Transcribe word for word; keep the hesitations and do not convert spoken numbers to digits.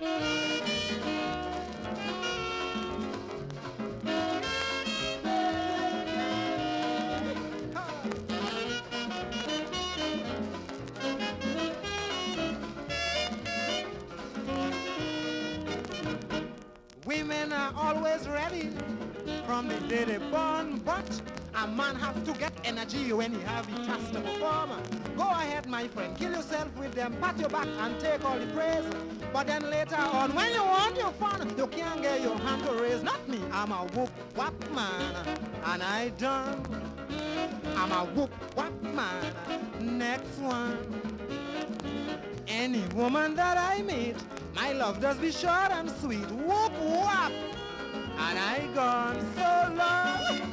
Women are always ready from the day they born, but a man have to get energy when he have the task to perform. Go ahead, my friend, kill yourself with them, pat your back and take all the praise. But then later on, when you want your fun, you can't get your hand to raise. Not me, I'm a whoop whop man, and I done. I'm a whoop whop man. Next one. Any woman that I meet, my love does be short and sweet. Whoop whop, and I gone so long.